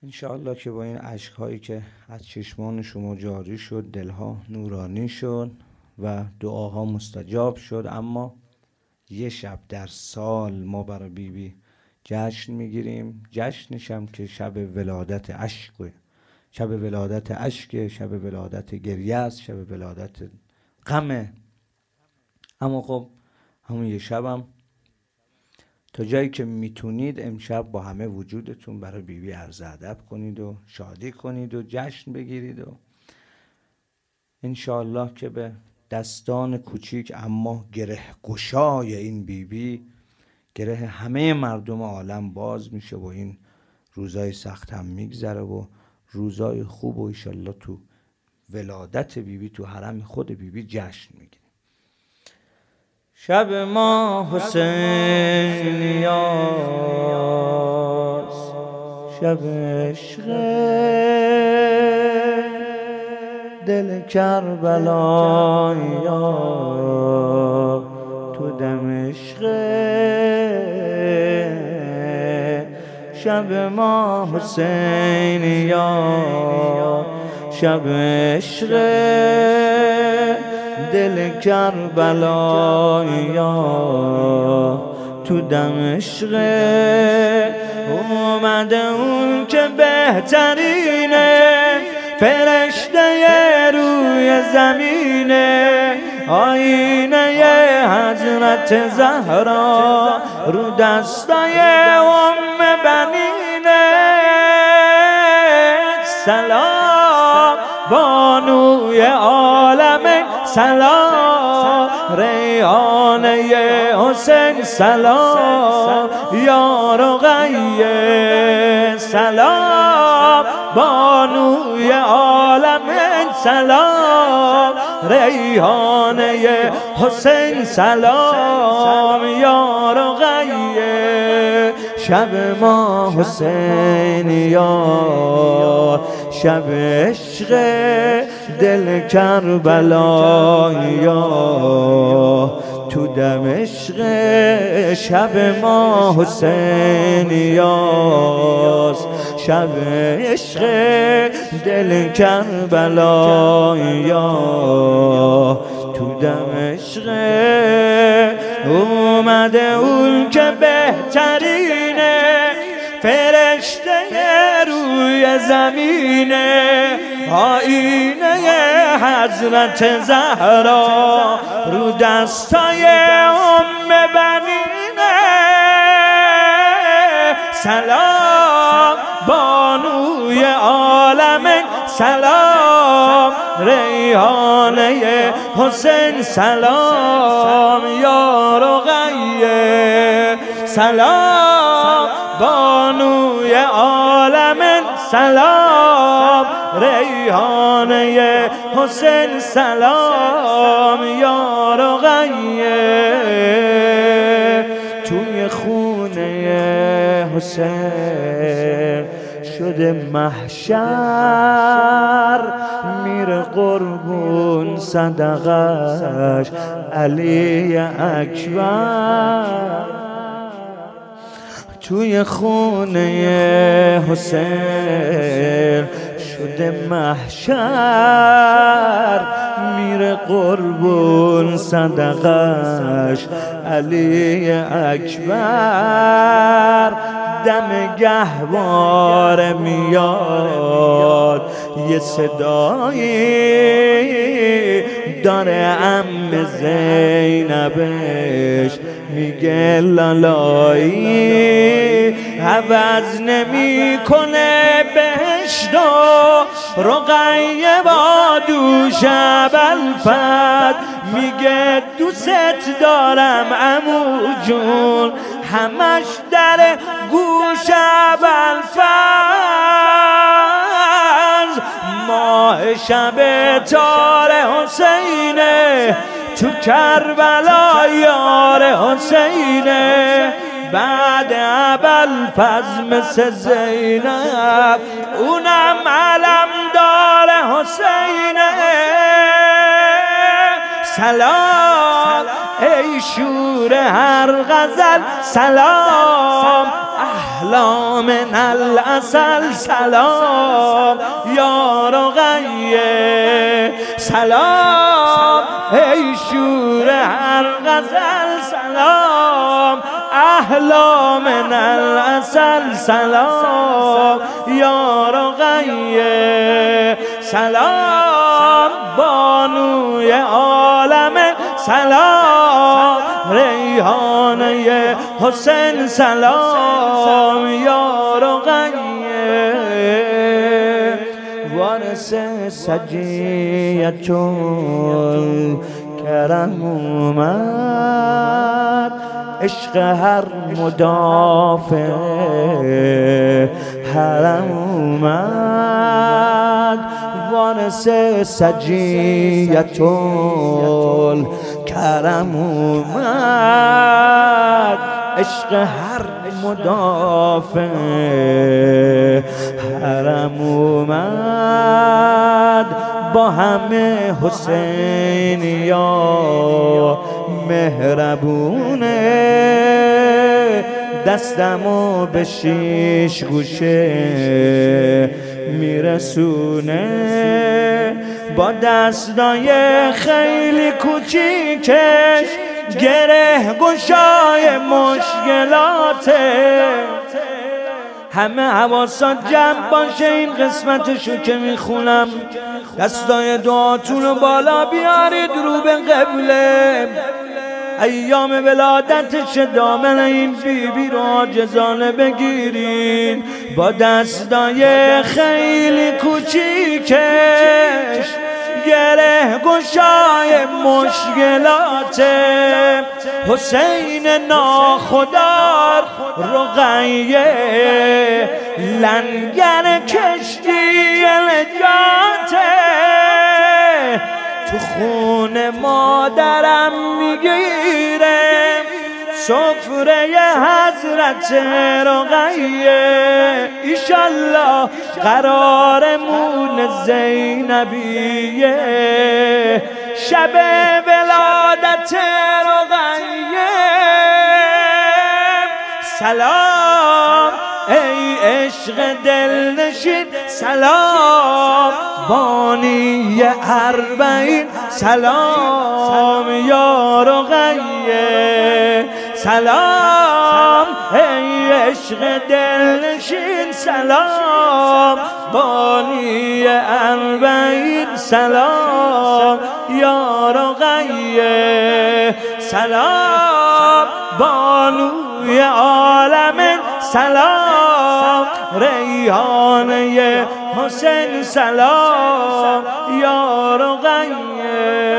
انشاءالله که با این اشک‌هایی که از چشمان شما جاری شد دلها نورانی شد و دعاها مستجاب شد. اما یه شب در سال ما برای بیبی جشن میگیریم، جشنش هم که شب ولادت اشکه، شب ولادت اشکه، شب ولادت گریه است، شب ولادت غمه. اما خب همون یه شبم تا جایی که میتونید امشب با همه وجودتون برای بیبی عرض ادب کنید و شادی کنید و جشن بگیرید و انشاءالله که به دستان کوچیک اما گره گشای این بیبی گره همه مردم عالم باز میشه و این روزای سخت هم میگذره و روزای خوب و انشاءالله تو ولادت بیبی تو حرم خود بیبی جشن میگیریم. شب ما حسینیاست، شب عشق دل کربلاییا تو دمشق. شب ما حسینیاست، شب عشق دل کربلاییا تو دمشق. اومده اون که بهترینه، فرشته روی زمینه، آینه حضرت زهرا رو دستای بنینه. سلام بانوی عالم، سلام ریحانه حسین، سلام یا رقیه، سلام بانوی عالم، سلام ریحانه حسین، سلام یا رقیه. شب ما حسینیا، شب عشق دل کربلاییا تو دمشق. شب ما حسینیاست، شب عشق دل کربلاییا تو دمشق. اومده اون که بهترینه، فرشته روی زمینه، آینه حضرت زهرا رو دستای بنینه. سلام بانوی عالم، سلام ریحانه حسین، سلام یا رقیه، سلام بانوی عالم، سلام ریحانه حسین، سلام یا رقیه. توی خونه حسین شده محشر، میره قربون صدقش علی اکبر. توی خونه حسین شده محشر، میره قربون صدقش علی اکبر. دم گهواره میاد یه صدایی داره عم زینبش میگه لالایی، عوض نمی کنه بهشت و رقیه با دوش ابوالفضل. میگه دوست دارم عمو جون، همش در گوش ابوالفضل. ماه شب تار حسینه، تو کربلا یار حسینه. بعد ابوالفضل مثل زینب، اونم علمدار حسینه. سلام ای شور هر غزل، سلام احلا من العسل سلام یا رقیه سلام ای شور هر غزل سلام احلا من العسل سلام یا رقیه سلام بانوی عالم سلام ریحانه حسین سلام یا رقیه وارث سجیت کرم اومد عشق هر مدافع حرم اومد وارث سجیت کرم اومد عشق هر مدافع حرم اومد با همه حسین یا مهربونه دستمو به شیش گوشه میرسونه با دستای خیلی کوچیکش گره گشای مشکلاته همه حواسات جمع باشه این قسمتشو که میخونم دستای دعاتونو بالا بیارید رو به قبله ایام ولادتش دامن این بیبی رو عاجزانه بگیرین با دستای خیلی کوچیکش گره گشای مشکلات حسین ناخدار رقیه لنگر کشتی نجاته تو خون مادرم میگیره سفره حضرت رقیه ایشالله قرارمون زینبیه شب ولادت رقیه سلام ای عشق دلنشین سلام بانی اربعین سلام یا رقیه سلام ای عشق دلنشین سلام بانی اربعین سلام یا رقیه سلام بانوی عالم سلام ریحانه حسین سلام یا رقیه